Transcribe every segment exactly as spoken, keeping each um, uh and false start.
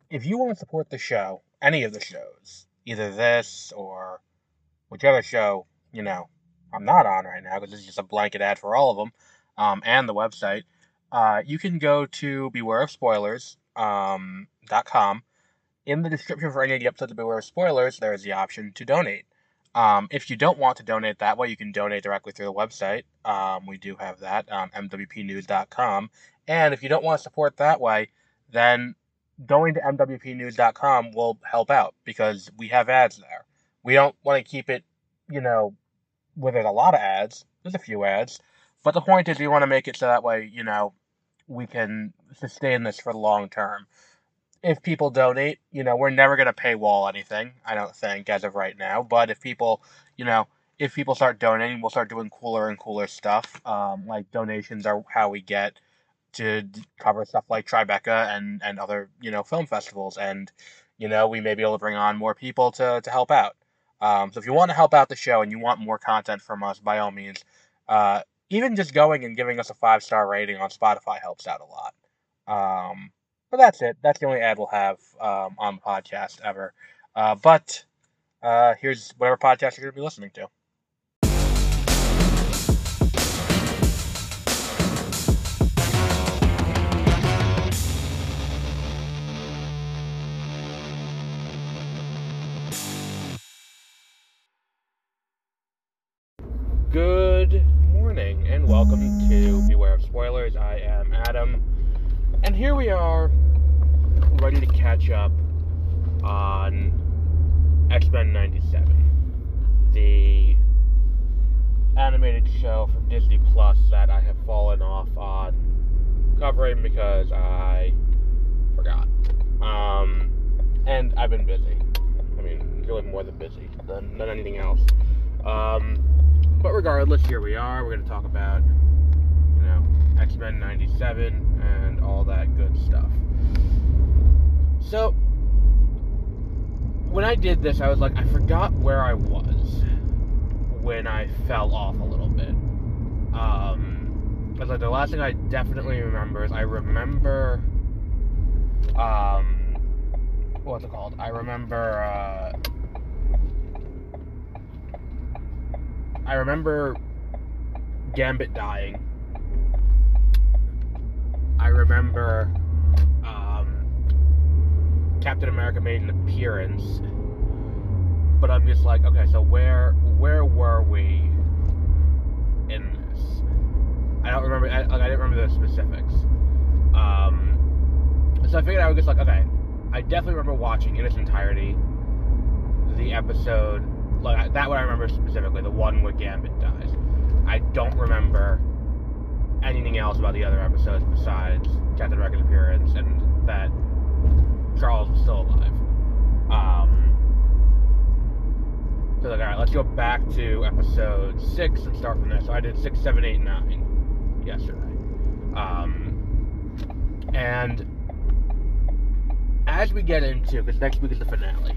if you want to support the show, any of the shows, either this or whichever show, you know, I'm not on right now, because this is just a blanket ad for all of them, um, and the website, uh, you can go to beware of spoilers um, dot com. In the description for any of the episodes of Beware of Spoilers, there is the option to donate. Um, if you don't want to donate that way, you can donate directly through the website. Um, we do have that, um, m w p news dot com. And if you don't want to support that way, then going to m w p news dot com will help out, because we have ads there. We don't want to keep it, you know, where there's a lot of ads. There's a few ads. But the point is, we want to make it so that way, you know, we can sustain this for the long term. If people donate, you know, we're never going to paywall anything, I don't think, as of right now. But if people, you know, if people start donating, we'll start doing cooler and cooler stuff. Um, like, donations are how we get to cover stuff like Tribeca and, and other, you know, film festivals. And, you know, we may be able to bring on more people to, to help out. Um, so if you want to help out the show and you want more content from us, by all means, uh, even just going and giving us a five-star rating on Spotify helps out a lot. Um... But that's it. That's the only ad we'll have um, on the podcast ever. Uh, but uh, here's whatever podcast you're going to be listening to. Good morning, and welcome to Beware of Spoilers. I am Adam. And here we are, ready to catch up on X-Men ninety-seven, the animated show from Disney Plus that I have fallen off on covering because I forgot. Um, and I've been busy. I mean, really more than busy than, than anything else. Um, but regardless, here we are. We're going to talk about, you know, X-Men ninety-seven and all that good stuff. So, when I did this, I was like, I forgot where I was when I fell off a little bit. Um, I was like, the last thing I definitely remember is I remember, um, what's it called? I remember, uh, I remember Gambit dying. I remember um, Captain America made an appearance, but I'm just like, okay, so where where were we in this? I don't remember. I, like, I didn't remember the specifics. Um, so I figured I would just like, okay, I definitely remember watching in its entirety the episode. Like that one I remember specifically, the one where Gambit dies. I don't remember anything else about the other episodes besides Captain America's appearance and that Charles was still alive. Um, so like, alright, let's go back to episode six and start from there. So I did six, seven, eight, nine yesterday. Um, and as we get into, because next week is the finale,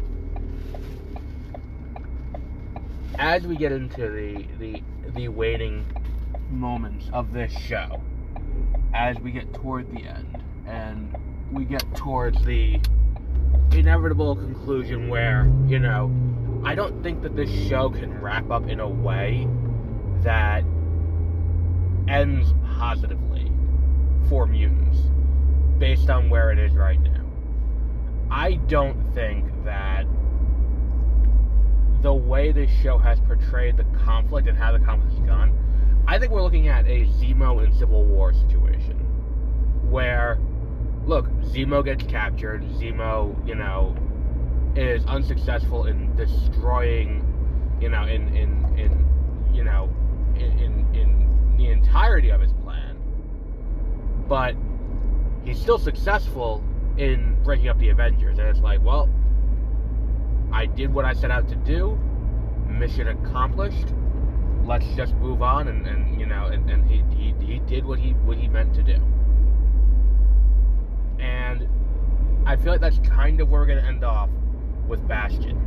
as we get into the the, the waiting moments of this show, as we get toward the end and we get towards the inevitable conclusion where, you know, I don't think that this show can wrap up in a way that ends positively for mutants based on where it is right now. I don't think that the way this show has portrayed the conflict and how the conflict has gone, I think we're looking at a Zemo and Civil War situation where, look, Zemo gets captured, Zemo, you know, is unsuccessful in destroying, you know, in, in, in you know, in, in, in the entirety of his plan, but he's still successful in breaking up the Avengers, and it's like, well, I did what I set out to do, mission accomplished, let's just move on, and, and you know, and, and he, he he did what he what he meant to do. And I feel like that's kind of where we're going to end off with Bastion,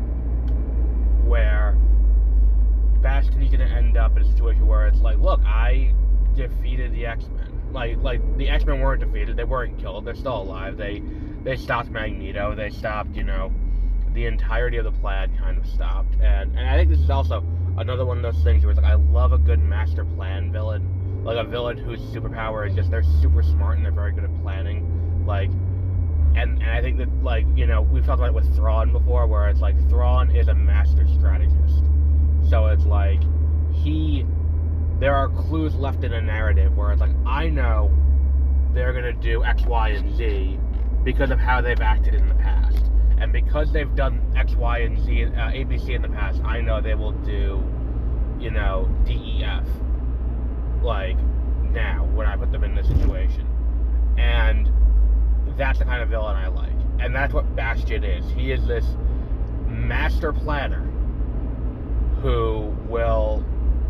where Bastion is going to end up in a situation where it's like, look, I defeated the X-Men. Like, like the X-Men weren't defeated, they weren't killed, they're still alive, they they stopped Magneto. They stopped, you know, the entirety of the plan kind of stopped. And and I think this is also another one of those things where it's like, I love a good master plan villain. Like a villain whose superpower is just they're super smart and they're very good at planning. Like, and, and I think that, like, you know, we've talked about it with Thrawn before, where it's like Thrawn is a master strategist. So it's like, he, there are clues left in a narrative where it's like, I know they're going to do X, Y, and Z because of how they've acted in the past. And because they've done X, Y, and Z, uh, A B C in the past, I know they will do, you know, D, E, F. Like, now, when I put them in this situation. And that's the kind of villain I like. And that's what Bastion is. He is this master planner who will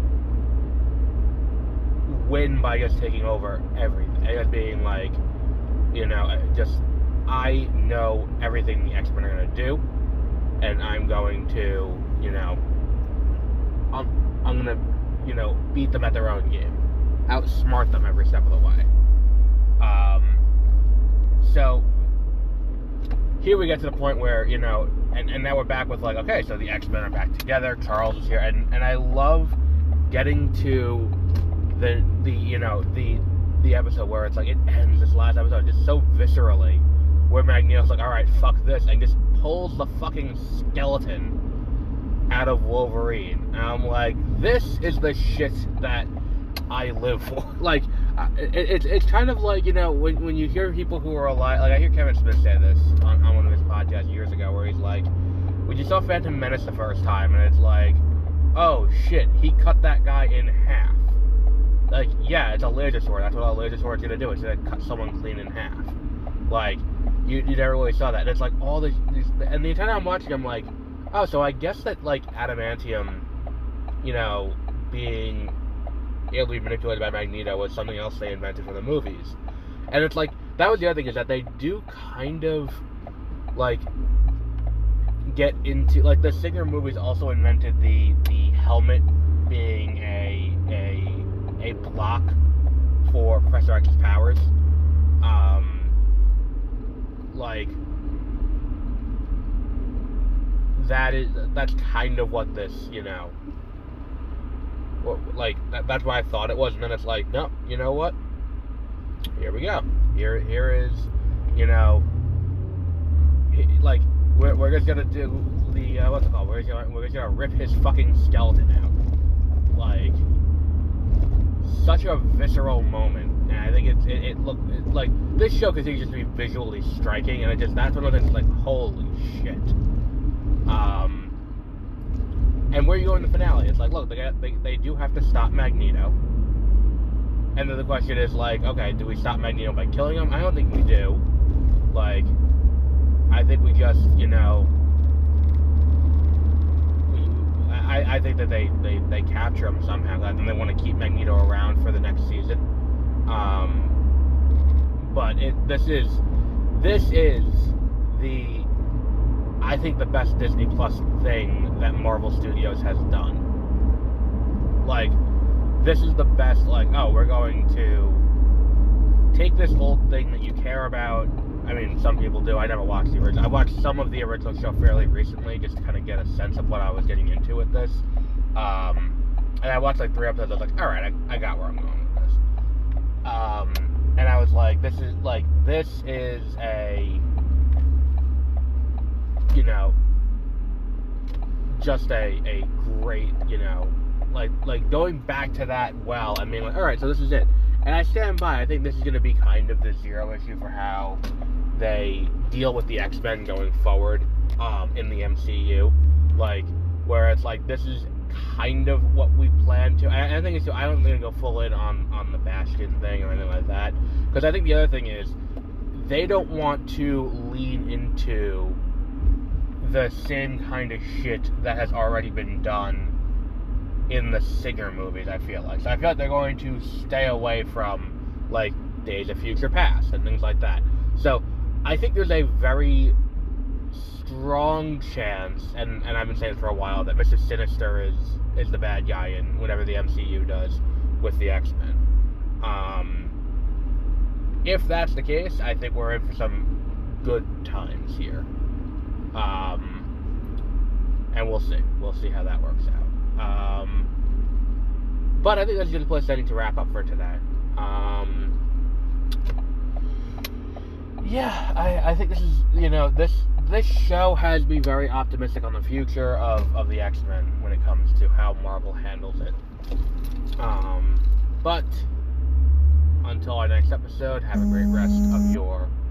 win by just taking over everything. And being like, you know, just, I know everything the X-Men are going to do, and I'm going to, you know, I'm, I'm going to, you know, beat them at their own game. Outsmart them every step of the way. Um, so, here we get to the point where, you know, and, and now we're back with, like, okay, so the X-Men are back together, Charles is here, and, and I love getting to the, the, you know, the, the episode where it's like, it ends, this last episode, just so viscerally, where Magneto's like, alright, fuck this, and just pulls the fucking skeleton out of Wolverine. And I'm like, this is the shit that I live for. Like, it, it, it's kind of like, you know, when, when you hear people who are alive, like, I hear Kevin Smith say this on, on one of his podcasts years ago, where he's like, when you saw Phantom Menace the first time, and it's like, oh shit, he cut that guy in half. Like, yeah, it's a laser sword, that's what a laser sword's gonna do, it's gonna cut someone clean in half. Like, you, you never really saw that, and it's like, all these, these, and the entire time I'm watching, I'm like, oh, so I guess that, like, adamantium, you know, being able to be manipulated by Magneto was something else they invented for the movies. And it's like, that was the other thing, is that they do kind of, like, get into, like, the Singer movies also invented the, the helmet being a, a, a block for Professor X's powers. Um, like, that is, that's kind of what this, you know, like, that, that's what I thought it was, and then it's like, no, you know what, here we go, here, here is, you know, like, we're, we're just gonna do the, uh, what's it called, we're just gonna, we're just gonna rip his fucking skeleton out, like, such a visceral moment, and I think it's, it, it looked, it, like, this show continues to be visually striking, and it just, that's one of those things, like, holy shit. Um, and where you go in the finale, it's like, look, they, got, they they do have to stop Magneto, and then the question is, like, okay, do we stop Magneto by killing him? I don't think we do. Like, I think we just, you know, we, I, I think that they, they, they capture him somehow, and they want to keep Magneto around for the next season. Um, but it, this is, this is the, I think, the best Disney Plus thing that Marvel Studios has done. Like, this is the best, like, oh, we're going to take this old thing that you care about. I mean, some people do. I never watched the original. I watched some of the original show fairly recently just to kind of get a sense of what I was getting into with this. Um, and I watched, like, three episodes. I was like, alright, I, I got where I'm going with this. Um, and I was like, this is, like, this is a, you know, just a, a great, you know, like, like going back to that well, I mean, like, alright, so this is it. And I stand by, I think this is going to be kind of the zero issue for how they deal with the X-Men going forward, um, in the M C U. Like, where it's like, this is kind of what we plan to, I, I think it's, I don't think go full in on, on the Bastion thing or anything like that, because I think the other thing is, they don't want to lean into the same kind of shit that has already been done in the Singer movies, I feel like. So I feel like they're going to stay away from, like, Days of Future Past and things like that. So I think there's a very strong chance, and, and I've been saying it for a while, that Mister Sinister is, is the bad guy in whatever the M C U does with the X-Men. Um, if that's the case, I think we're in for some good times here. Um, and we'll see. We'll see how that works out. Um, but I think that's a good place I need to wrap up for today. Um, yeah, I, I think this is, you know, this this show has me very optimistic on the future of, of the X-Men when it comes to how Marvel handles it. Um, but until our next episode, have a great rest of your